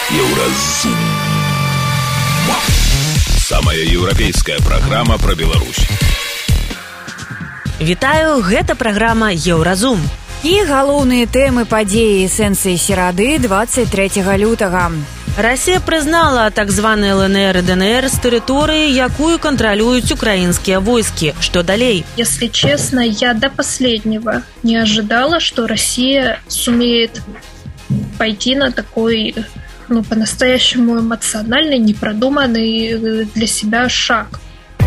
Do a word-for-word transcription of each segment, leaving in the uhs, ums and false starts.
Еўразум. Самая еўрапейская праграма пра Беларусь. Вітаю, гэта праграма Еўразум. І галоўныя тэмы падзеі сэнсыі серады двадцать третьего лютага. Расія прызнала так званы эл эн эр і дэ эн эр з тэрыторыі, якую кантралююць украінскія войскі. Что далей? Если честно, я до последнего не ожидала, что Россия сумеет пойти на такой, ну, по-настоящему эмоциональный, непродуманный для себя шаг.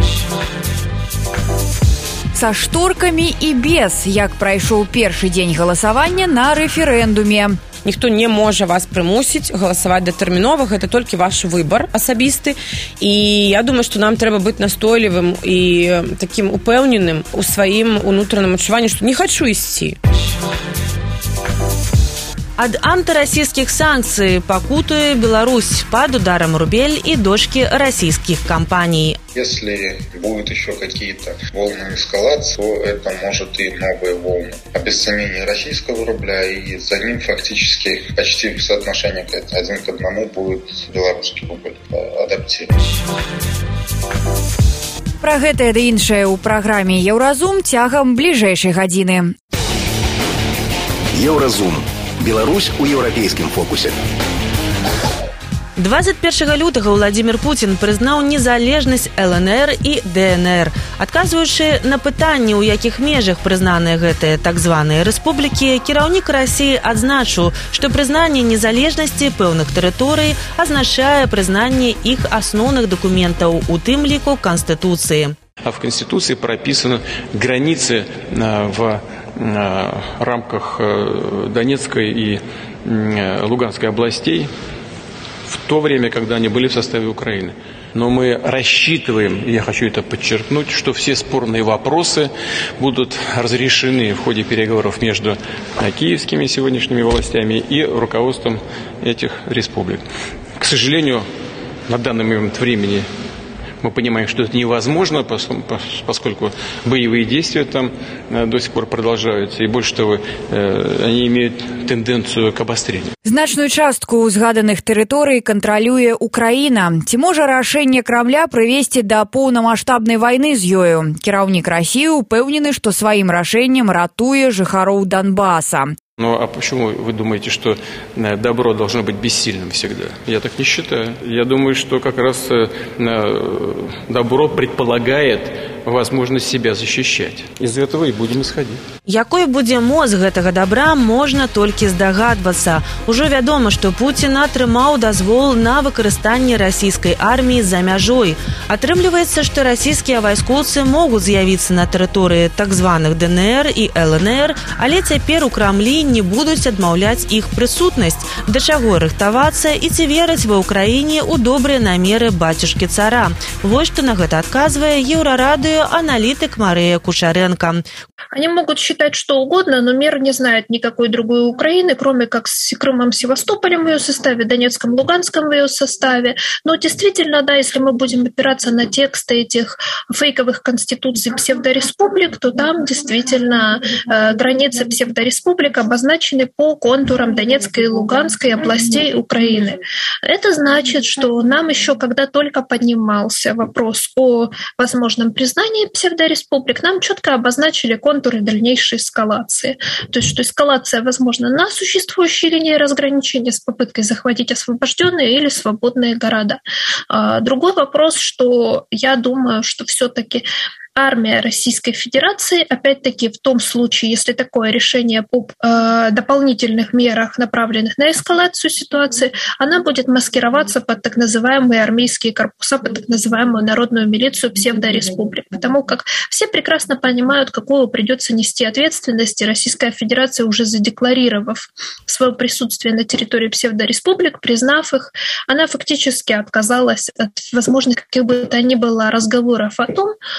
Са шторкамі і без, як прайшоў першы дзень галасавання на рэферэндуме. Ніхто не можа вас прымусіць галасаваць датэрмінова, гэта толькі ваш выбар асабісты. І я думаю, што нам трэба быць настойлівым і такім упэўненым у сваім унутраным адчуванні, што не хачу ісці. Ад антырасійскіх санкцый пакутуе Беларусь под ударом рубель и дочки российских компаний. Если будут еще какие-то волны эскалации, то это может и новые волны. Обесценение российского рубля, и за ним фактически почти в соотношении один к одному будет белорусский рубль адаптирован. Пра гэта і іншае ў праграме Еўразум цягам бліжэйшай гадзіны. Еўразум. Беларусь у еўрапейскім фокусе. двадцать первого лютага Владимир Путин прызнаў незалежнасць эл эн эр і дэ эн эр. Адказваючы на пытанне, у якіх межах прызнаныя гэтыя так званыя рэспублікі, кіраўнік Расіі адзначыў, што прызнанне незалежнасці пэўных тэрыторый азначае прызнанне іх асноўных дакументаў, у тым ліку Конституцыі. А в Конституции прописаны границы в рамках Донецкой и Луганской областей в то время, когда они были в составе Украины. Но мы рассчитываем, и я хочу это подчеркнуть, что все спорные вопросы будут разрешены в ходе переговоров между киевскими сегодняшними властями и руководством этих республик. К сожалению, на данный момент времени мы понимаем, что это невозможно, поскольку боевые действия там до сих пор продолжаются, и больше того, они имеют тенденцию к обострению. Значную частку згаданых тэрыторый кантралюе Украіна. Ці можа рашэнне Крамля прывесці да поўнамаштабнай вайны з ёю? Кіраўнік Расіі упэўнены, што сваім рашэннем ратуе жыхароў Донбасса. Ну, а почему вы думаете, что добро должно быть бессильным всегда? Я так не считаю. Я думаю, что как раз добро предполагает возможность себя защищать. Из этого и будем исходить. Якой будзе мозг гэтага добра, можна толькі здагадвацца. Ужо вядома, што Пуцін атрымаў дазвол на выкарыстанне расійскай арміі за мяжой. Атрымліваецца, што расійскія вайскоўцы могуць з'явіцца на тэрыторыі так званых дэ эн эр і эл эн эр, але цяпер у Крамлі не будуць адмаўляць іх прысутнасць. Да чаго рыхтавацца і ці верыць ва Ўкраіне ў добрыя намеры бацюшкі цара? Вось што на гэта адказвае Еўрарадыё аналитик Мария Кушаренко. Они могут считать что угодно, но мир не знает никакой другой Украины, кроме как с Крымом, Севастополем в ее составе, Донецком, Луганском в ее составе. Но действительно, да, если мы будем опираться на тексты этих фейковых конституций псевдореспублик, то там действительно э, границы псевдореспублик обозначены по контурам Донецкой и Луганской областей Украины. Это значит, что нам еще, когда только поднимался вопрос о возможном признании псевдореспублик, нам четко обозначили контуры дальнейшей эскалации. То есть, что эскалация возможна на существующей линии разграничения с попыткой захватить освобожденные или свободные города. Другой вопрос, что я думаю, что все-таки армия Российской Федерации, опять-таки, в том случае, если такое решение по э, дополнительных мерах, направленных на эскалацию ситуации, она будет маскироваться под так называемые армейские корпуса, под так называемую народную милицию псевдореспублик. Потому как все прекрасно понимают, какую придется нести ответственность, и Российская Федерация, уже задекларировав свое присутствие на территории псевдореспублик, признав их, она фактически отказалась от возможных каких бы то ни было разговоров о том,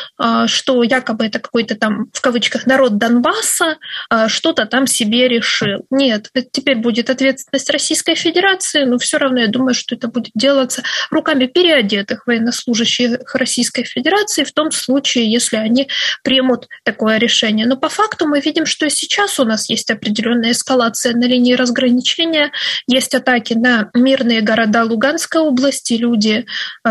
что якобы это какой-то там, в кавычках, народ Донбасса что-то там себе решил. Нет, это теперь будет ответственность Российской Федерации, но все равно я думаю, что это будет делаться руками переодетых военнослужащих Российской Федерации в том случае, если они примут такое решение. Но по факту мы видим, что и сейчас у нас есть определенная эскалация на линии разграничения, есть атаки на мирные города Луганской области, люди,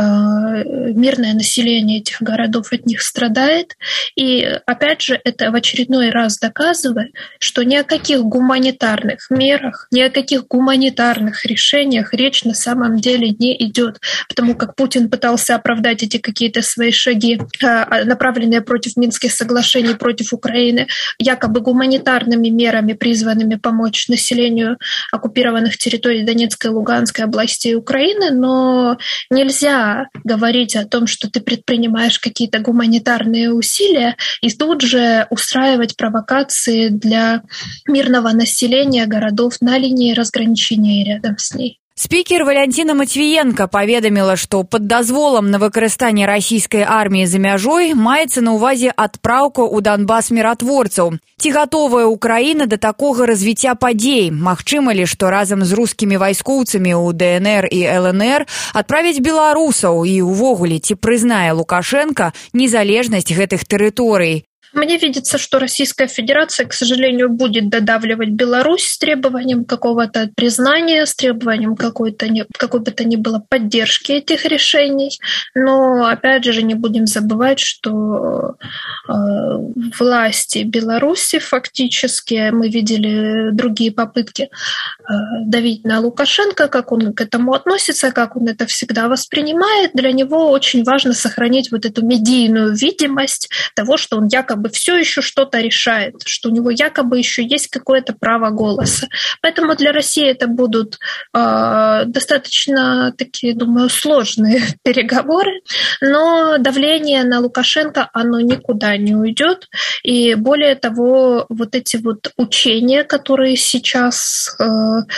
мирное население этих городов от них страдает. И опять же, это в очередной раз доказывает, что ни о каких гуманитарных мерах, ни о каких гуманитарных решениях речь на самом деле не идет, потому как Путин пытался оправдать эти какие-то свои шаги, направленные против Минских соглашений, против Украины, якобы гуманитарными мерами, призванными помочь населению оккупированных территорий Донецкой и Луганской областей Украины, но нельзя говорить о том, что ты предпринимаешь какие-то гуманитарные усилия и тут же устраивать провокации для мирного населения городов на линии разграничения и рядом с ней. Спікер Валянціна Матвієнка паведаміла, што пад дазволам на выкарыстанне расійскай арміі за мяжой маецца на ўвазе адпраўка ў Донбас міратворцаў. Ці гатовая Украіна да такога развіцця падзей? Магчыма ли, што разам з рускімі вайскоўцамі ў ДНР і ЛНР адправіць беларусаў і ўвогуле ці прызнае Лукашенко незалежнасць гэтых тэрыторый? Мне видится, что Российская Федерация, к сожалению, будет додавливать Беларусь с требованием какого-то признания, с требованием какой-то, какой бы то ни было поддержки этих решений. Но, опять же, не будем забывать, что э, власти Беларуси фактически, мы видели другие попытки э, давить на Лукашенко, как он к этому относится, как он это всегда воспринимает. Для него очень важно сохранить вот эту медийную видимость того, что он якобы все еще что-то решает, что у него якобы еще есть какое-то право голоса. Поэтому для России это будут э, достаточно такие, думаю, сложные переговоры, но давление на Лукашенко, оно никуда не уйдет. И более того, вот эти вот учения, которые сейчас э,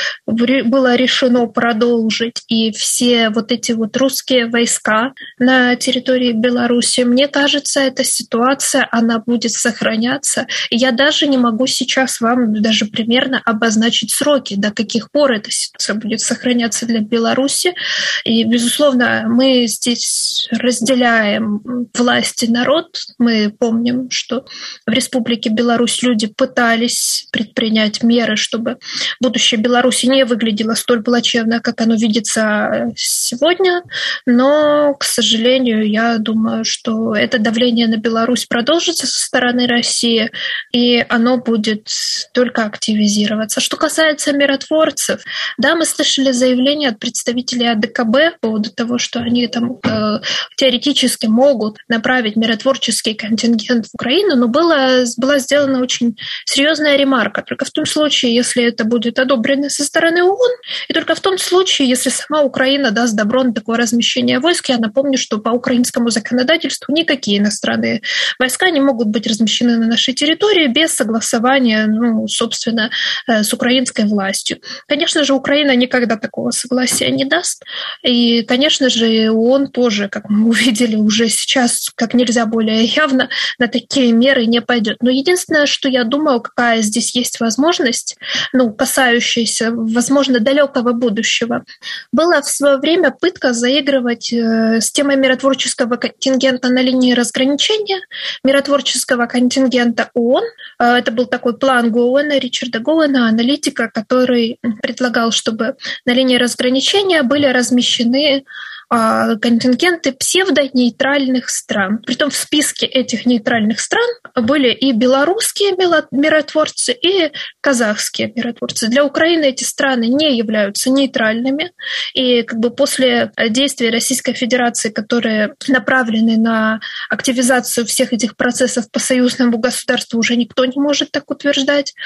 было решено продолжить, и все вот эти вот русские войска на территории Беларуси, мне кажется, эта ситуация, она будет будет сохраняться. И я даже не могу сейчас вам даже примерно обозначить сроки, до каких пор эта ситуация будет сохраняться для Беларуси. И, безусловно, мы здесь разделяем власть и народ. Мы помним, что в Республике Беларусь люди пытались предпринять меры, чтобы будущее Беларуси не выглядело столь плачевно, как оно видится сегодня. Но, к сожалению, я думаю, что это давление на Беларусь продолжится со стороны России, и оно будет только активизироваться. Что касается миротворцев, да, мы слышали заявление от представителей АДКБ по поводу того, что они там э, теоретически могут направить миротворческий контингент в Украину, но было, была сделана очень серьезная ремарка. Только в том случае, если это будет одобрено со стороны ООН, и только в том случае, если сама Украина даст добро на такое размещение войск. Я напомню, что по украинскому законодательству никакие иностранные войска не могут быть размещены на нашей территории без согласования, ну, собственно, с украинской властью. Конечно же, Украина никогда такого согласия не даст. И, конечно же, ООН тоже, как мы увидели уже сейчас, как нельзя более явно, на такие меры не пойдет. Но единственное, что я думаю, какая здесь есть возможность, ну, касающаяся, возможно, далекого будущего, была в свое время пытка заигрывать с темой миротворческого контингента на линии разграничения, миротворческого контингента ООН. Это был такой план Гоуэна, Ричарда Гоуэна, аналитика, который предлагал, чтобы на линии разграничения были размещены контингенты псевдонейтральных стран. Притом в списке этих нейтральных стран были и белорусские миротворцы, и казахские миротворцы. Для Украины эти страны не являются нейтральными, и как бы после действий Российской Федерации, которые направлены на активизацию всех этих процессов по союзному государству, уже никто не может так утверждать.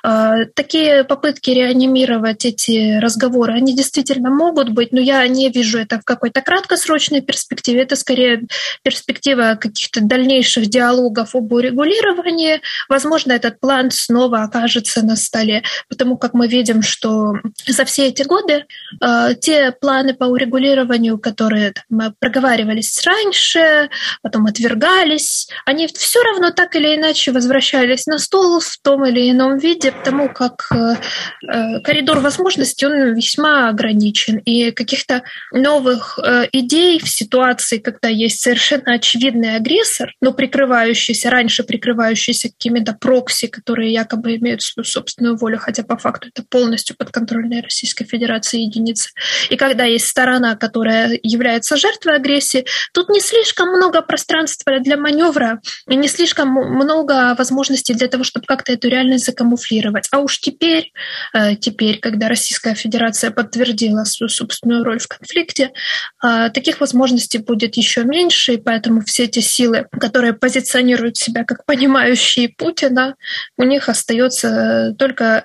Такие попытки реанимировать эти разговоры, они действительно могут быть, но я не вижу это в какой-то краткосрочной перспективе, это скорее перспектива каких-то дальнейших диалогов об урегулировании. Возможно, этот план снова окажется на столе, потому как мы видим, что за все эти годы э, те планы по урегулированию, которые там, проговаривались раньше, потом отвергались, они все равно так или иначе возвращались на стол в том или ином виде, потому как э, э, коридор возможностей, он весьма ограничен, и каких-то новых э, идей в ситуации, когда есть совершенно очевидный агрессор, но прикрывающийся, раньше прикрывающийся какими-то прокси, которые якобы имеют свою собственную волю, хотя по факту это полностью подконтрольная Российской Федерации единицы. И когда есть сторона, которая является жертвой агрессии, тут не слишком много пространства для маневра и не слишком много возможностей для того, чтобы как-то эту реальность закамуфлировать. А уж теперь, теперь, когда Российская Федерация подтвердила свою собственную роль в конфликте, таких возможностей будет еще меньше, и поэтому все эти силы, которые позиционируют себя как понимающие Путина, у них остается только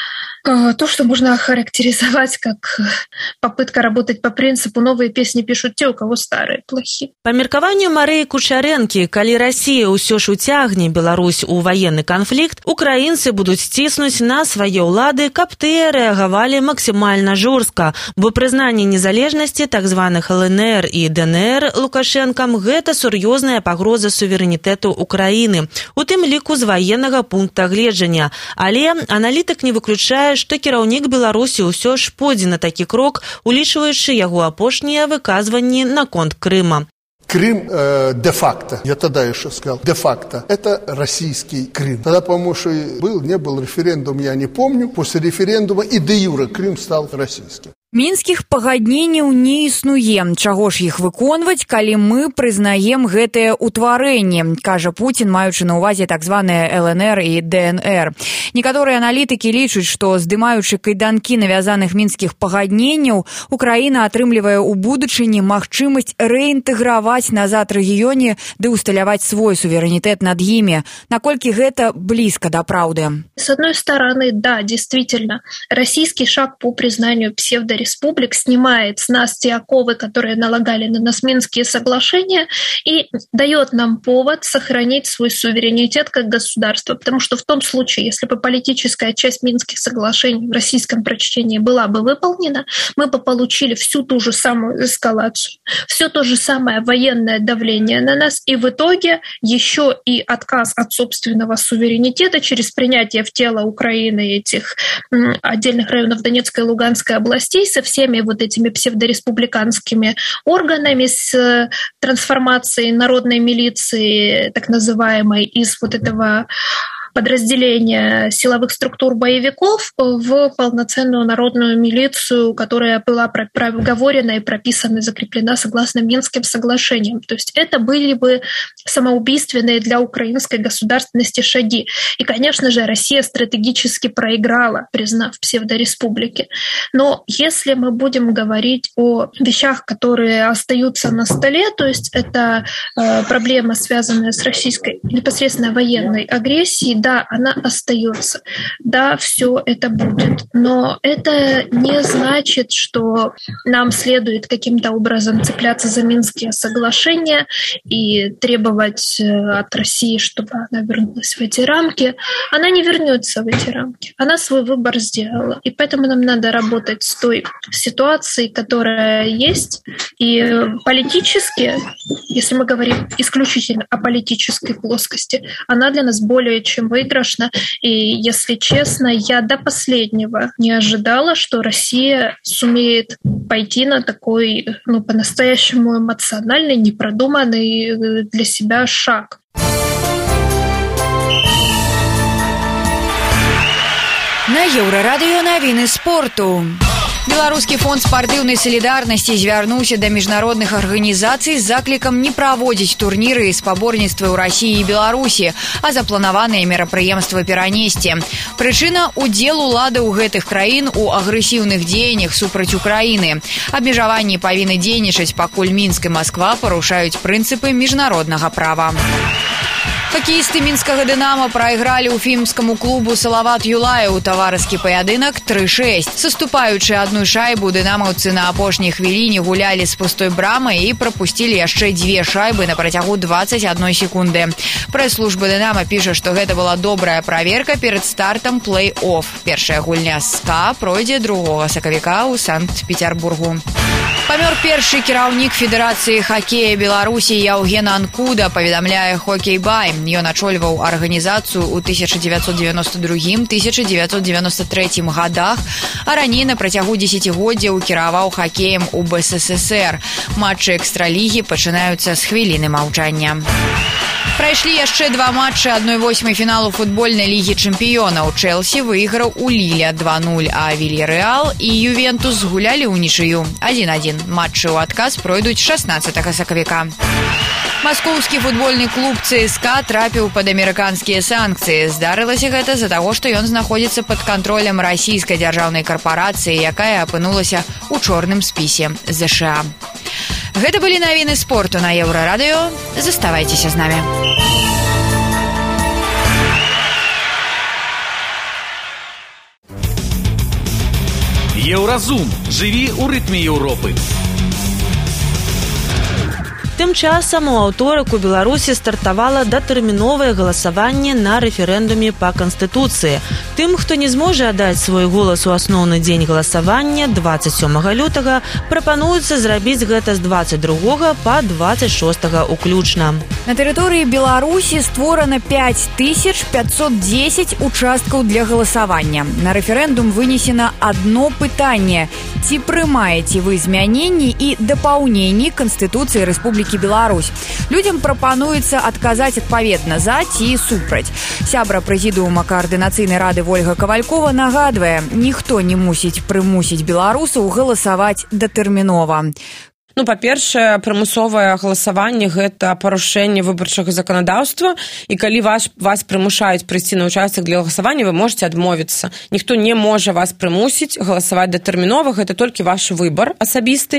то, что можно охарактеризовать как попытка работать по принципу «новые песни пишут те, у кого старые плохие». Па меркаванню Марыі Кучарэнкі, калі Расія ўсё ж уцягне Беларусь у ваенны канфлікт, украінцы будуць ціснуць на свае ўлады, каб тыя рэагавалі максімальна жорстка, бо прызнанне незалежнасці так званых эл эн эр і дэ эн эр Лукашэнкам – гэта сур'ёзная пагроза суверэнітэту Украіны, у тым ліку з ваеннага пункта гледжання. Але аналітык не выключае, што кіраўнік Беларусі ўсё ж пойдзе на такі крок, улічваючы яго апошнія выказванні наконт Крыма. Крым э, де-факто, я тогда еще сказал, де-факто, это российский Крым. Тогда, по-моему, что был, не был референдум, я не помню. После референдума и де-юре Крым стал российским. Мінскіх пагадненняў не існуе. Чаго ж іх выконваць, калі мы прызнаем гэтае ўтварэнне, кажа Путін, маючы на ўвазе так званыя эл эн эр і дэ эн эр. Некаторыя аналітыкі лічаць, што здымаючы кайданкі навязаных мінскіх пагадненняў, Украіна атрымлівае ў будучыні магчымасць рэінтэграваць назад рэгіёне ды усталяваць свой суверэнітэт над імі. Наколькі гэта блізка да праўды? С одной стороны, да, действительно, российский шаг по признанию псевдореспублик снимает с нас те оковы, которые налагали на нас Минские соглашения, и дает нам повод сохранить свой суверенитет как государство. Потому что в том случае, если бы политическая часть Минских соглашений в российском прочтении была бы выполнена, мы бы получили всю ту же самую эскалацию, все то же самое военное давление на нас, и в итоге еще и отказ от собственного суверенитета через принятие в тело Украины этих отдельных районов Донецкой и Луганской областей со всеми вот этими псевдореспубликанскими органами, с трансформацией народной милиции, так называемой, из вот этого подразделения силовых структур боевиков в полноценную народную милицию, которая была проговорена и прописана и закреплена согласно Минским соглашениям. То есть это были бы самоубийственные для украинской государственности шаги. И, конечно же, Россия стратегически проиграла, признав псевдореспублики. Но если мы будем говорить о вещах, которые остаются на столе, то есть это э, проблема, связанная с российской непосредственно военной агрессией, да, она остается, да, все это будет, но это не значит, что нам следует каким-то образом цепляться за Минские соглашения и требовать от России, чтобы она вернулась в эти рамки. Она не вернется в эти рамки, она свой выбор сделала, и поэтому нам надо работать с той ситуацией, которая есть, и политически, если мы говорим исключительно о политической плоскости, она для нас более чем выигрышна. И, если честно, я до последнего не ожидала, что Россия сумеет пойти на такой, ну, по-настоящему эмоциональный, непродуманный для себя шаг. На Еўрарадыё навіны спорту. Беларускі фонд спартыўнай салідарнасці звярнуўся да міжнародных арганізацый з заклікам не праводзіць турніры і спаборніцтвы ў Расіі і Беларусі, а запланаваныя мерапрыемствы перанесці. Прычына – удзел уладаў гэтых краін у агрэсіўных дзеяннях супраць Украіны. Абмежаванні павінны дзейнічаць, пакуль Мінск і Масква парушаюць прынцыпы міжнароднага права. Хакеісты мінскага «Дынама» прайгралі ўфімскаму клубу «Салават Юлаеў» таварыскі паядынак тры шэсць. Саступаючы адну шайбу, дынамаўцы на апошняй хвіліне гулялі з пустой брамай і прапусцілі яшчэ дзве шайбы на працягу дваццаць адной секунды. Прэс-служба «Дынама» піша, што гэта была добрая праверка перад стартам плэй-офф. Першая гульня СКА пройдзе другога сакавіка ў Санкт-Петербургу. Памёр першы кіраўнік Федэрацыі хакея Беларусі Яўген Анкуда, паведамляе «Хокей Бай». Ён ачольваў арганізацыю ў тысяча дзевяцьсот дзевяноста другім - тысяча дзевяцьсот дзевяноста трэцім гадах, а раней на працягу дзесяцігоддзяў кіраваў хакеем у Бэ Эс Эс Эс Эр. Матчы экстралігі пачынаюцца з хвіліны маўчання. Прайшлі яшчэ два матчы адной восьмай фіналу футбольнай лігі чэмпіёнаў. Чэлсі выйграў у Ліле два нуль, а Вільярэал і Ювентус гулялі ўнічыю адзін адзін. Матчы ў адказ пройдуць шаснаццатага сакавіка. Маскоўскі футбольны клуб ЦСКА трапіў пад амерыканскія санкцыі. Здарылася гэта з-за таго, што ён знаходзіцца пад кантролем расійскай дзяржаўнай карпорацыі, якая апынулася ў чорным спісе ЗША. Гэта былі навіны спорту на Еўрарадыё. Заставайцеся з намі. Еўразум. Жыві ў рытме Еўропы. Тым часам у аўторак у Беларусі стартавала датэрміновае галасаванне на рэферэндуме па Канстытуцыі. Тым, хто не зможа аддаць свой голас у асноўны дзень галасавання дваццаць сёмага лютага, прапануецца зрабіць гэта з дваццаць другога па дваццаць шостага ўключна. На тэрыторыі Беларусі створана пяць тысяч пятьсот дзесяць участкаў для галасавання. На рэферэндум вынесена адно пытанне: ці прымаеце вы змяненні і дапаўненні Канстытуцыі Рэспублікі Беларусь. Людзям прапануецца адказаць адпаведна за ці супраць. Сябра прэзідыума каардынацыйнай рады Вольга Кавалькова нагадвае, ніхто не мусіць прымусіць беларусаў галасаваць датэрмінова. Ну, па-першае, прымусовае галасаванне – гэта парушэнне выбарчага заканадаўства, і калі вас, вас прымушаюць прыйсці на ўчастак для галасавання, вы можете адмовіцца. Ніхто не можа вас прымусіць галасаваць датэрмінова, гэта толькі ваш выбар асабісты.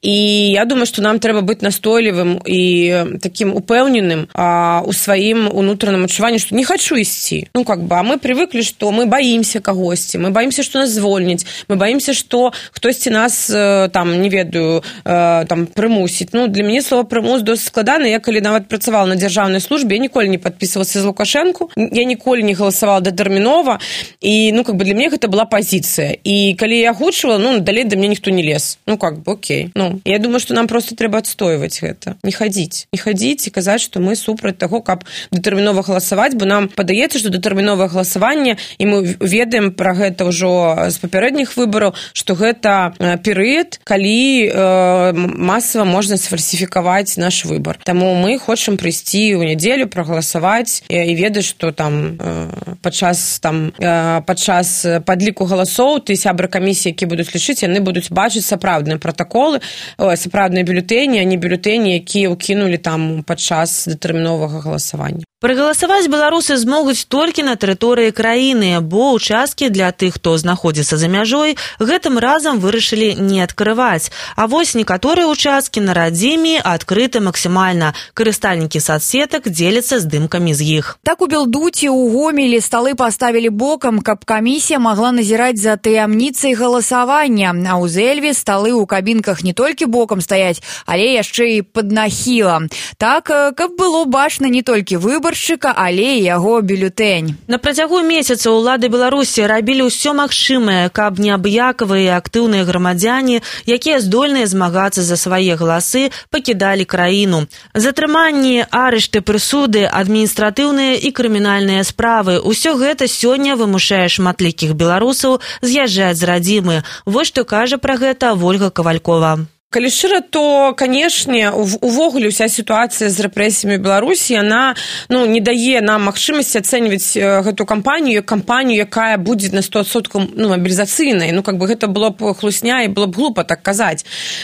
І я думаю, што нам трэба быць настойлівым і такім упэўненым а, у сваім унутраным адчуванні, што не хачу ісці. Ну, как бы, а мы привыклі, што мы баімся кагосьці, мы баімся, што нас звольняць, мы баімся, што хтосьці нас, там, не ведаю, там прымусіць. Ну, для мяне слова прымус досыць складана. Я калі нават працавала на дзяржаўнай службе, я ніколі не падпісвалася з Лукашэнку, я ніколі не галасавала датэрмінова, і, ну, как бы для мяне гэта была пазіцыя. І калі я агучвала, ну, далей да мне ніхто не лез. Ну, как бы, окей. Ну, я думаю, што нам проста трэба адстойваць гэта. Не хадзіць. Не хадзіць і казаць, што мы супраць таго, каб датэрмінова галасаваць, бо нам падаецца, што датэрміновае галасаванне, і мы ведаем пра гэта ўжо з папярэдніх выбараў, што гэта перыяд, калі э, масава можна сфальсіфікаваць наш выбар. Таму мы хочам прыйсці ў нядзелю, прагаласаваць і ведаць, што там падчас там падчас падліку галасоў ты сябры камісіі, які будуць лічыць, яны будуць бачыць сапраўдныя пратаколы, сапраўдныя бюлетэні, а не бюлетэні, якія ўкінулі там падчас датэрміновага галасавання. Прагаласаваць беларусы змогуць толькі на тэрыторыі краіны, бо ўчасткі для тых, хто знаходзіцца за мяжой, гэтым разам вырашылі не адкрываць. А вось некаторыя ўчасткі на радзіме адкрыты максімальна. Карыстальнікі соцсетак дзеляцца здымкамі з іх. Так у Белдуці, у Гомелі сталы паставілі бокам, каб камісія магла назіраць за таямніцай галасавання. А ў Зэльве сталы ў кабінках не толькі бокам стаяць, але яшчэ і пад нахілам. Так, каб было бачна не толькі выбар, але і яго бюлетэнь. На працягу месяца ўлады Беларусі рабілі ўсё магчымае, каб неабыякавыя актыўныя грамадзяне, якія здольныя змагацца за свае галасы, пакідалі краіну. Затрыманні, арышты, прысуды, адміністратыўныя і крымінальныя справы – усё гэта сёння вымушае шматлікіх беларусаў з'язджаць з радзімы. Вось што кажа пра гэта Вольга Кавалькова. Калі шчыра, то, канешне, увогуле ўся сітуацыя з рэпрэсіямі Беларусі, яна, ну, не дае нам магчымасці ацэньваць гэту кампанію як кампанію, якая будзе на сто адсоткаў, ну, мабілізацыйнай. Ну, как бы гэта было б хлусня і было б глупа так казаць.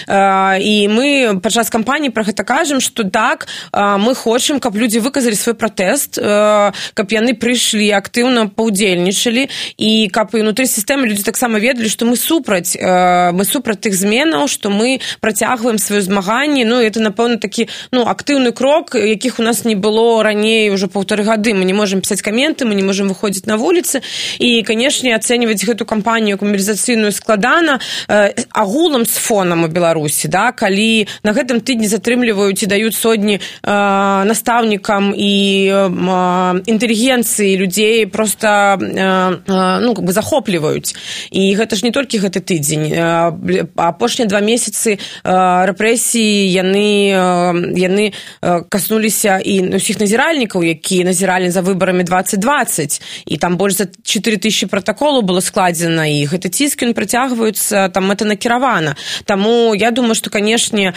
І мы падчас кампаніі пра гэта кажам, што так, мы хочам, каб людзі выказалі свой пратэст, каб яны прыйшлі актыўна паўдзельнічалі, і каб і ўнутры сістэмы людзі таксама ведалі, што мы супраць, мы супраць тых зменаў, што мы працягваем сваё змаганне. Ну, это, напэўна, такі, ну, актыўны крок, якіх у нас не было раней уже паўтары гады. Мы не можем пісаць каменты, мы не можем выходзіць на вуліцы. І, канешне, ацэньваць гэту кампанію мобілізацыйную складана э, агулам з фонам у Беларусі, да, калі на гэтым тыдні затрымліваюць і даюць сотні э, настаўнікам і э, інтэлігенцыі людзей просто э, э, ну, как бы захопліваюць. І гэта ж не толькі гэты тыдзень. Э, апошнія два месяцы э, рэпрэсіі яны, э, яны э, каснуліся і ўсіх назіральнікаў, якія назіралі за выбарамі двадцать двадцать, і там больш за чатыры тысячы пратаколаў было складзена, і гэты ціск ён працягваюцца там мэтанакіравана. Таму я думаю, што, канешне,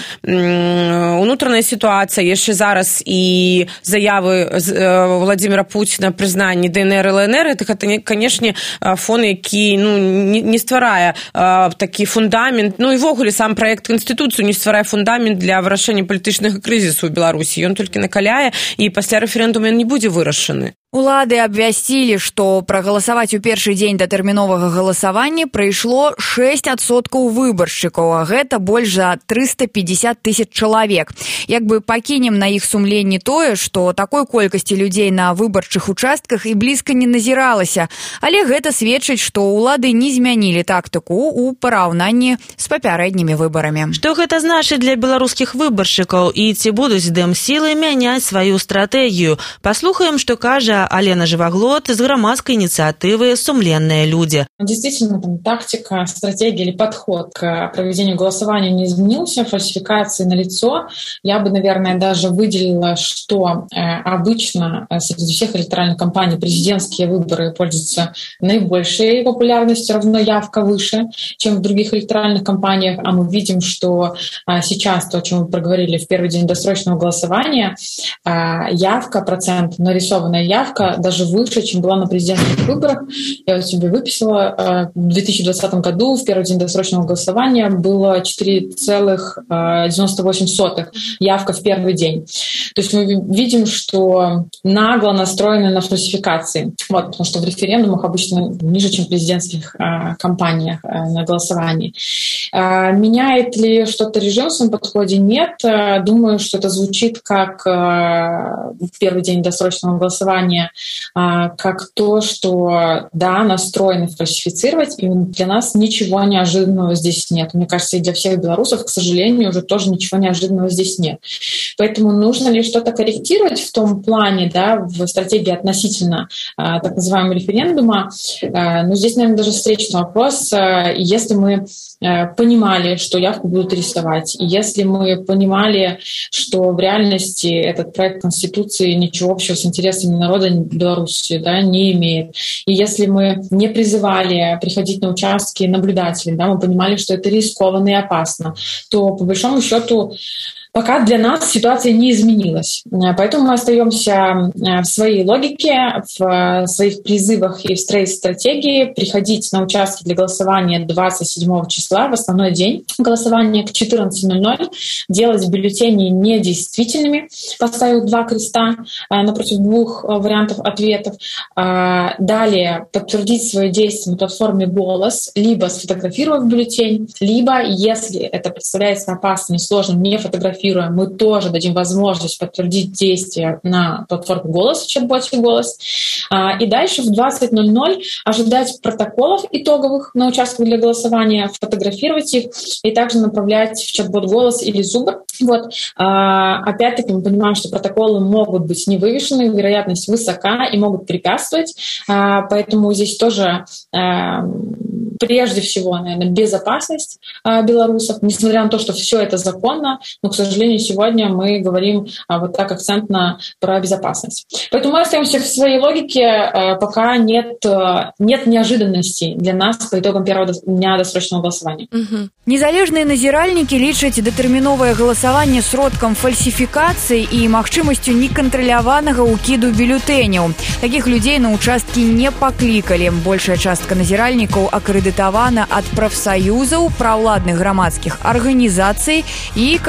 унутраная сітуацыя яшчэ зараз і заявы Владимира Путина прызнанні ДНР і ЛНР, это, канешне, фон, які ну, не, не стварае такі фундамент, ну і ввогуле сам праект Канстытуцыі не стварае фундамент для вырашэння палітычнага крызісу ў Беларусі. Ён толькі накаляе, і пасля рэферэндума ён не будзе вырашаны. Улады абвясцілі, што прагаласаваць у першы дзень датэрміновага галасавання прыйшло шэсць адсоткаў выбаршчыкаў, а гэта больш за трыста пятьдесят тысяч чалавек. Як бы пакінем на іх сумленні тое, што такой колькасці людзей на выбарчых участках і блізка не назіралася, але гэта сведчыць, што ўлады не змянілі тактыку ў параўнанні з папярэднімі выбарамі. Што гэта значыць для беларускіх выбаршчыкаў і ці будуць дэмсілы мяняць сваю стратэгію? Паслухаем, што кажа Алена Живоглот из громадской инициативы «Сумленные люди». Действительно, там, тактика, стратегия или подход к проведению голосования не изменился, фальсификации налицо. Я бы, наверное, даже выделила, что э, обычно среди всех электоральных кампаний президентские выборы пользуются наибольшей популярностью, равно явка выше, чем в других электоральных кампаниях. А мы видим, что э, сейчас, то, о чем мы проговорили в первый день досрочного голосования, э, явка, процент, нарисованная явка, даже выше, чем была на президентских выборах. Я вот себе выписала. В две тысячи двадцатом году в первый день досрочного голосования было четыре целых девяносто восемь сотых явка в первый день. То есть мы видим, что нагло настроены на фальсификации. Вот, потому что в референдумах обычно ниже, чем в президентских кампаниях на голосовании. Меняет ли что-то режим в своем подходе? Нет. Думаю, что это звучит как в первый день досрочного голосования, как то, что, да, настроены фальсифицировать, и для нас ничего неожиданного здесь нет. Мне кажется, и для всех белорусов, к сожалению, уже тоже ничего неожиданного здесь нет. Поэтому нужно ли что-то корректировать в том плане, да, в стратегии относительно так называемого референдума? Ну, здесь, наверное, даже встречный вопрос. Если мы понимали, что явку будут арестовать, и если мы понимали, что в реальности этот проект Конституции ничего общего с интересами народа Беларуси, да, не имеет, и если мы не призывали приходить на участки наблюдателей, да, мы понимали, что это рискованно и опасно, то по большому счету пока для нас ситуация не изменилась. Поэтому мы остаемся в своей логике, в своих призывах и в своей стратегии приходить на участки для голосования двадцать седьмого числа, в основной день голосования к четырнадцати ноль-ноль, делать бюллетени недействительными, поставив два креста напротив двух вариантов ответов. Далее подтвердить свое действие на платформе «Голос», либо сфотографировав бюллетень, либо, если это представляется опасным и сложным, не фотографировать, мы тоже дадим возможность подтвердить действия на платформе «Голос», в чат-боте «Голос». И дальше в двадцать ноль-ноль ожидать протоколов итоговых на участках для голосования, фотографировать их и также направлять в чат-бот «Голос» или «Зубр». Вот. Опять-таки мы понимаем, что протоколы могут быть не вывешены, вероятность высока и могут препятствовать. Поэтому здесь тоже прежде всего, наверное, безопасность белорусов, несмотря на то, что все это законно, но, к сожалению, сегодня мы говорим вот так акцентно про безопасность. Поэтому мы остаемся в своей логике, пока нет, нет неожиданностей для нас по итогам первого дня досрочного голосования. Угу. Незалежные назиральники лічаць дэтэрміновае галасаванне сродкам фальсификации и магчымасцю некантраляванага ўкіду бюллетэняў. Таких людей на участкі не паклікалі. Большая частка назіральнікаў акрэдытавана ад прафсаюзаў, праўладных грамадскіх арганізацый і камуністычных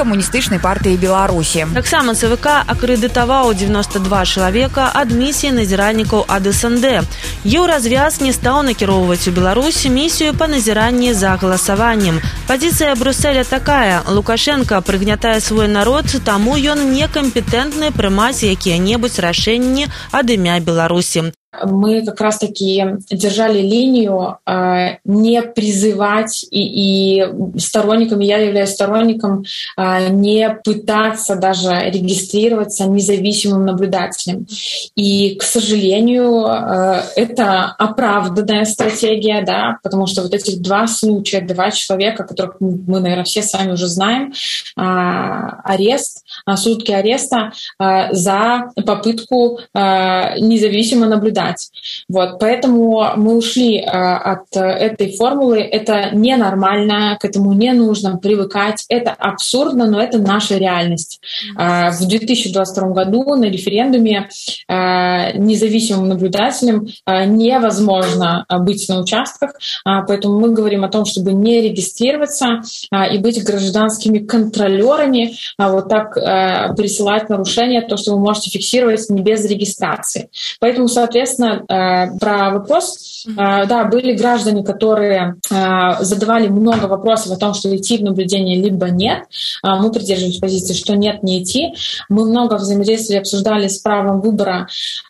камуністычнай партыі Беларусі. Таксама ЦВК акрэдытаваў девяносто два чалавека ад місіі назіральнікаў ад эс эн дэ. Еўразвяз не стаў накіроўваць у Беларусь місію па назіранні за галасаваннем. Пазіцыя Брюсселя такая: Лукашенко прыгнятае свой народ, таму ён некампетэнтны прымаць якія-небудзь рашэнні ад імя Беларусі. Мы как раз-таки держали линию э, не призывать и, и сторонниками, я являюсь сторонником, э, не пытаться даже регистрироваться независимым наблюдателем. И, к сожалению, э, это оправданная стратегия, да, потому что вот этих два случая, два человека, которых мы, наверное, все с вами уже знаем, э, арест, сутки ареста э, за попытку э, независимо наблюдать. Вот, поэтому мы ушли э, от этой формулы. Это ненормально, к этому не нужно привыкать. Это абсурдно, но это наша реальность. Э, в две тысячи двадцать втором году на референдуме э, независимым наблюдателем э, невозможно быть на участках, э, поэтому мы говорим о том, чтобы не регистрироваться э, и быть гражданскими контролерами, а вот так э, присылать нарушения, то, что вы можете фиксировать не без регистрации. Поэтому, соответственно, про вопрос, да, были граждане, которые задавали много вопросов о том, что идти в наблюдение либо нет. Мы придерживаемся позиции, что нет, не идти. Мы много взаимодействовали, обсуждали с правом выбора,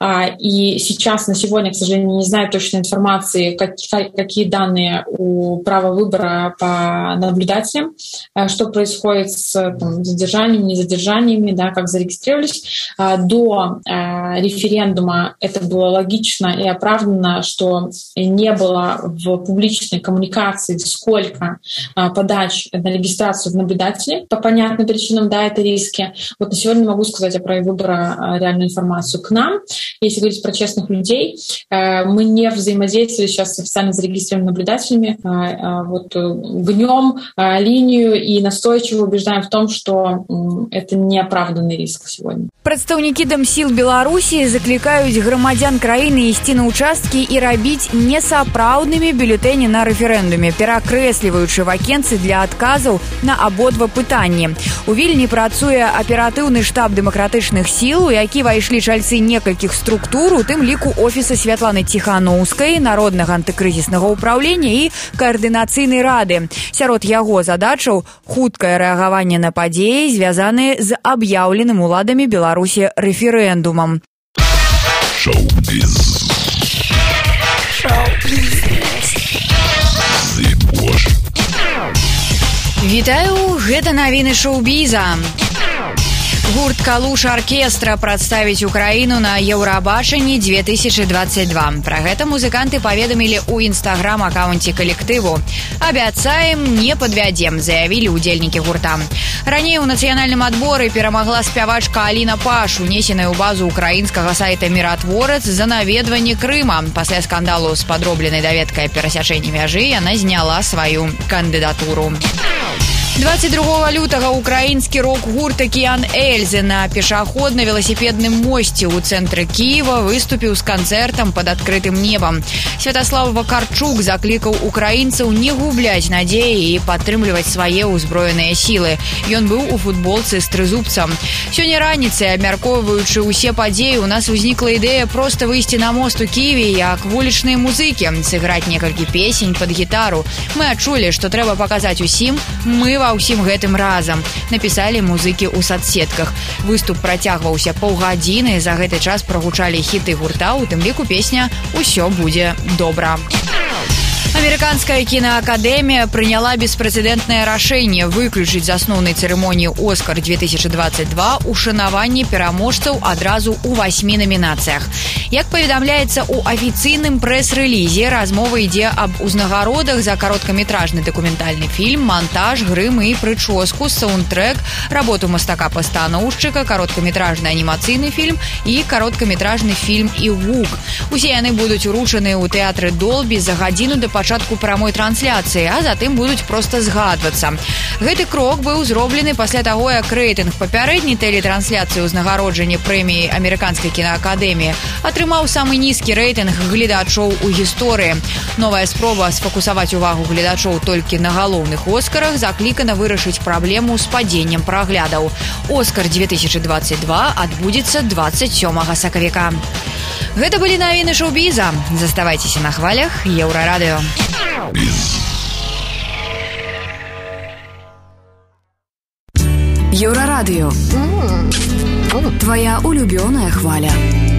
и сейчас, на сегодня, к сожалению, не знаю точной информации, какие данные у права выбора по наблюдателям, что происходит с там, задержаниями, незадержаниями, да, как зарегистрировались. До референдума это было логично и оправданно, что не было в публичной коммуникации сколько а, подач на регистрацию в наблюдателе. По понятным причинам, да, это риски. Вот на сегодня могу сказать о праве выбора а, реальную информацию к нам. Если говорить про честных людей, а, мы не взаимодействовали сейчас с официально зарегистрированными наблюдателями. А, а, вот, гнем а, линию и настойчиво убеждаем в том, что м, это неоправданный риск сегодня. Прадстаўнікі Дамсіл Беларусі заклікаюць грамадзян краіны ісці на участкі і рабіць несапраўднымі бюлетэні на рэферэндуме, перакрэсліваючы вакенцы для адказаў на абодва пытанні. У Вільні працуе аператыўны штаб дэмакратычных сіл, у які вайшлі чальцы некалькіх структур, у тым ліку офіса Святланы Ціханаўскай, народнага антыкрызіснага ўпраўлення і каардынацыйнай рады. Сярод яго задачаў хуткае рэагаванне на падзеі, звязаныя з аб'яўленым уладамі Беларусі рэферэндумам. Шоу-біз. Вітаю, гэта навіны шоу-біза. Гурт «Калуш Аркестра» прадставіць Украіну на Еўрабачанні две тысячи двадцать два. Пра гэта музыканты паведамілі ў інстаграм-акаунце калектыву. «Абяцаем, не падвядзем», заявілі ўдзельнікі гурта. Раней у нацыянальным адборы перамагла спявачка Аліна Паш, унесеная ў базу украінскага сайта «Міратворец» за наведванне Крыма. Пасля скандалу з падробленай даведкай перасячэння мяжы яна зняла сваю кандыдатуру. двадцать другого лютага украінскі рок-гурт «Акіян Эльзы» на пешаходна-веласіпедным мосце ў цэнтры Кіева выступіў з канцэртам пад адкрытым небам. Святаслав Вакарчук заклікаў украінцаў не губляць надзеі і падтрымліваць свае ўзброеныя сілы. Ён быў у футболцы з трызубцам. Сёння раніцай, абмяркоўваючы ўсе падзеі, у нас узнікла ідэя проста выйсці на мост у Кіеве як вулічныя музыкі, сыграць некалькі песень пад гітару. Мы адчулі, што трэба паказаць усім, мы ва ўсім гэтым разам, напісалі музыкі ў садсетках. Выступ працягваўся паўгадзіны, за гэты час прагучалі хіты гурта, у тым ліку песня «Усё будзе добра». Американская киноакадемия приняла беспрецедентное решение выключить з асноўнай церемонии «Оскар» две тысячи двадцать два ушанаванне пераможцаў адразу ў васьмі номинациях. Як паведамляецца ў афіцыйным прэс-рэлізе, размова ідзе аб узнагародах за кароткаметражны дакументальны фільм, монтаж, грым і прычоску, саундтрэк, работу мастака-пастаноўшчыка, кароткаметражны анімацыйны фільм і кароткаметражны фільм і гук. Усе яны будуць уручаныя ў тэатры Долбі за гадзіну да пачатку прамой трансляцыі, а затым будуць проста згадвацца. Гэты крок быў зроблены пасля таго, як рэйтынг папярэдняй тэлетрансляцыі ўзнагароджання прэміі амерыканскай кінаакадэміі атрымаў самы нізкі рэйтынг гледачоў у гісторыі. Новая спроба сфокусаваць увагу гледачоў толькі на галоўных оскарах заклікана вырашыць праблему з падзеннем праглядаў. Оскар две тысячи двадцать два адбудзецца двадцать сёмага сакавіка. Гэта былі навіны шоу-біза. Заставайцеся на хвалях Еўрарадыё. Еўрарадыё. Твоя улюбёная хваля.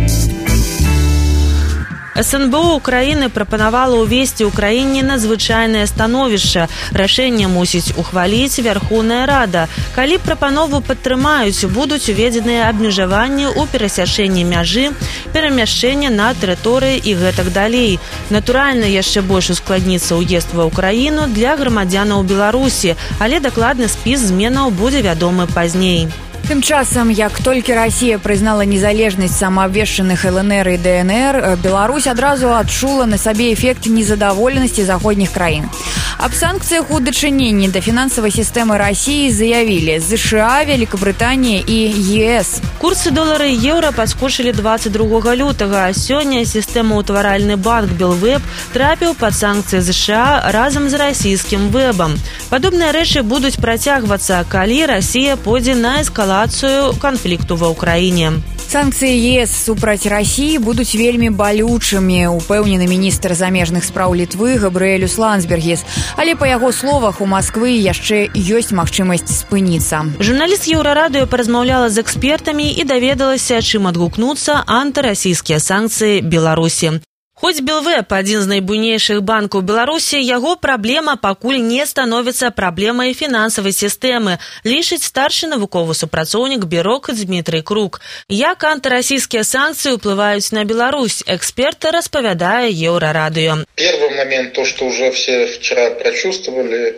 СНБО Украины прапанавала ўвесці ў краіне надзвычайнае становішча. Рашэнне мусіць ухваліць Верховная Рада. Калі прапанову падтрымаюць, будуць уведзеныя абмежаванні ў перасячэнні мяжы, перамяшчэння на тэрыторыі і гэтак далей. Натуральна, яшчэ больш ускладніцца ўезд ва ўкраіну для грамадзянаў Беларусі, але дакладны спіс зменаў будзе вядомы пазней. Тым часам, як толькі Расія прызнала незалежнасць самаабвешчаных ЛНР і ДНР, Беларусь адразу адчула на сабе эфект незадаволенасці заходніх краін. Аб санкцыях у дачыненні да фінансавай сістэмы Расіі заявілі ЗША, Великабрытанія і ЕС. Курсы долара і еўра падскочылі двадцать другога лютага, а сёння сістэмаўтваральны банк Белвэб трапіў пад санкцыі ЗША разам з расійскім вэбам. Падобныя рэчы будуць працягвацца, калі Расія пойдзе на эскалацыю канфлікту ва ўкраіне. Санкцыі ЕС супраць Расіі будуць вельмі балючымі, упэўнены міністр замежных спраў Літвы Габрыэлюс Ландсбергіс. Але па яго словах, у Масквы яшчэ ёсць магчымасць спыніцца. Журналіст Еўрарадыё паразмаўляла з экспертамі і даведалася, чым адгукнуцца антырасійскія санкцыі Беларусі. Хоць Белвэб – адзін з найбуйнейшых банкаў Беларусі, яго праблема пакуль не становіцца праблемай фінансавай сістэмы, лічыць старшы навуковы супрацоўнік Бюро Дмітрый Крук. Як антырасійскія санкцыі ўплываюць на Беларусь, эксперт распавядае Еўрарадыё. Первый момент, то, что уже все вчера прочувствовали,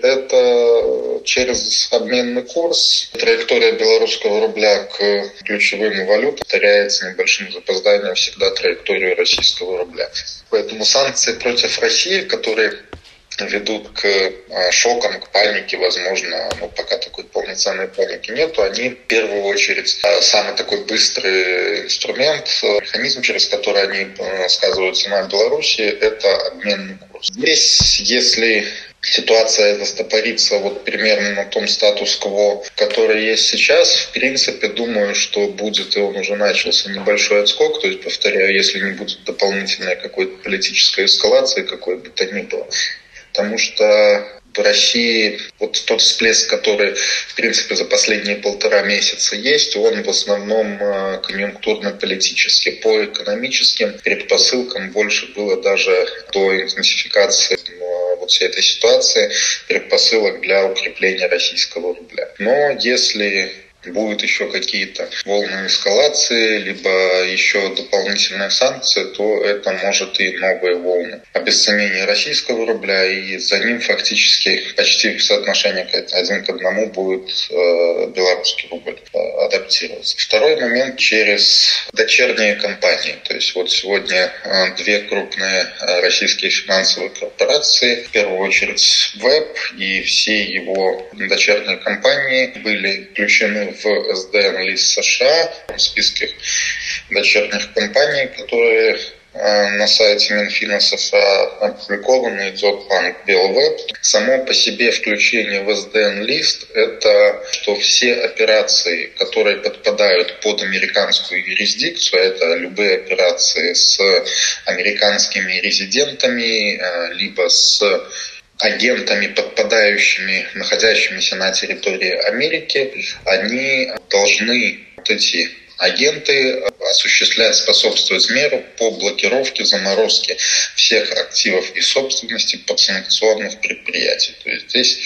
это через обменный курс. Траектория белорусского рубля к ключевым валютам повторяется небольшим запозданием всегда траекторию российского рубля. Поэтому санкции против России, которые ведут к шокам, к панике, возможно, ну, пока такой полноценной паники нету, они в первую очередь самый такой быстрый инструмент, механизм, через который они сказываются на Беларуси, это обменный курс. Здесь, если ситуация застопорится вот примерно на том статус-кво, который есть сейчас, в принципе, думаю, что будет, и он уже начался, небольшой отскок, то есть, повторяю, если не будет дополнительной какой-то политической эскалации, какой бы то ни было. Потому что в России вот тот всплеск, который, в принципе, за последние полтора месяца есть, он в основном конъюнктурно-политический. По экономическим предпосылкам больше было даже до интенсификации вот всей этой ситуации предпосылок для укрепления российского рубля. Но если будут еще какие-то волны эскалации, либо еще дополнительные санкции, то это может и новые волны обесценения российского рубля, и за ним фактически почти в соотношении один к одному будет э, белорусский рубль э, адаптироваться. Второй момент через дочерние компании. То есть вот сегодня э, две крупные э, российские финансовые корпорации, в первую очередь Веб и все его дочерние компании были включены в эс дэ эн-лист США, в списке дочерних компаний, которые на сайте Минфина США опубликованы, идет банк Белвэб. Само по себе включение в эс дэ эн-лист – это что все операции, которые подпадают под американскую юрисдикцию, это любые операции с американскими резидентами, либо с агентами, подпадающими, находящимися на территории Америки, они должны, вот эти агенты, осуществлять, способствовать меру по блокировке, заморозке всех активов и собственности подсанкционных предприятий. То есть здесь,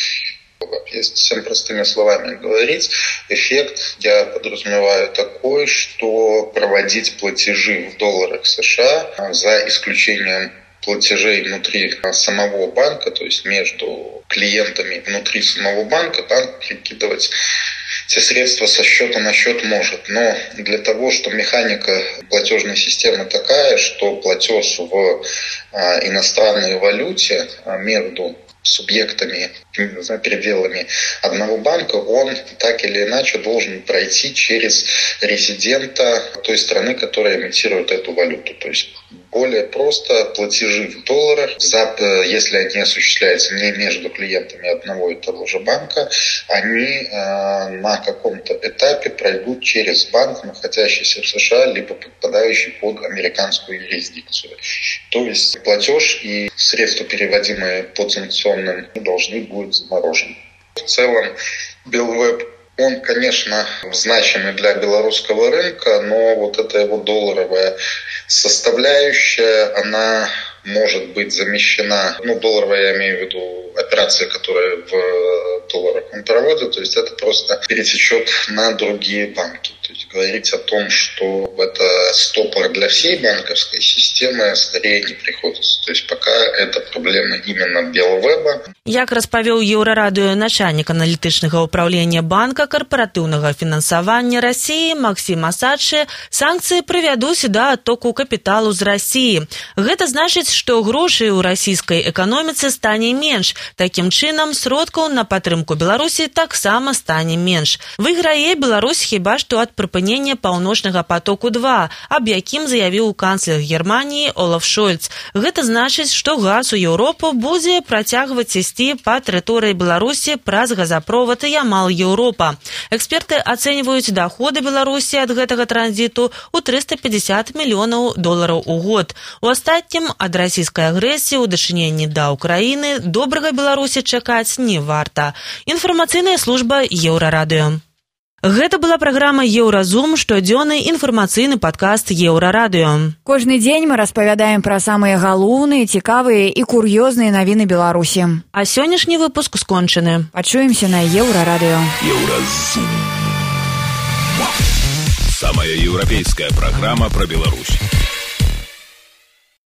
если всем простыми словами говорить, эффект я подразумеваю такой, что проводить платежи в долларах США за исключением платежей внутри самого банка, то есть между клиентами внутри самого банка, банк перекидывать те средства со счета на счет может. Но для того, что механика платежной системы такая, что платеж в иностранной валюте между субъектами за пределами одного банка, он так или иначе должен пройти через резидента той страны, которая эмитирует эту валюту. То есть более просто платежи в долларах, если они осуществляются не между клиентами одного и того же банка, они э, на каком-то этапе пройдут через банк, находящийся в США, либо подпадающий под американскую юрисдикцию. То есть платеж и средства, переводимые под санкционным, должны быть заморожены. В целом Белвеб, он, конечно, значимый для белорусского рынка, но вот эта его долларовая составляющая, она может быть замещена, ну, долларовая, я имею в виду операции, которые в долларах он проводит, то есть это просто перетечет на другие банки. То есть говорить о том, что это стопор для всей банковской системы, скорее не приходится. То есть пока это проблема именно Белвеба. Як распавёў Еўрарадыё начальнік аналітычнага ўправлення банка карпаратыўнага фінансавання Расіі Максім Асадчы, санкцыі прывядуць да адтоку капіталу з Расіі. Гэта значыць, што грошай у расійскай эканоміцы стане менш. Такім чынам, сродкаў на падтрымку Беларусі таксама стане менш. Выйграе Беларусь хіба што ад прыпынення паўночнага потоку два, аб якім заявіў канцлер Германіі Олаф Шольц. Гэта значыць, што газ у Еўропу будзе працягваць ісці па тэрыторыі Беларусі праз газапровад Ямал-Еўропа. Эксперты ацэньваюць даходы Беларусі ад гэтага транзіту ў трыста пятьдесят мільёнаў долараў у год. У астатнім ад расійскай агрэсіі ў дачыненні да Ўкраіны добрага Беларусі чакаць не варта. Інфармацыйная служба Еўрарадыё. Гэта была праграма «Еўразум», штодзённы інфармацыйны падкаст Еўрарадыё. Кожны дзень мы распавядаем пра самыя галоўныя, цікавыя і кур'ёзныя навіны Беларусі. А сённяшні выпуск скончаны. Пачуемся на Еўрарадыё. Еўразум. Самая еўрапейская праграма пра Беларусь.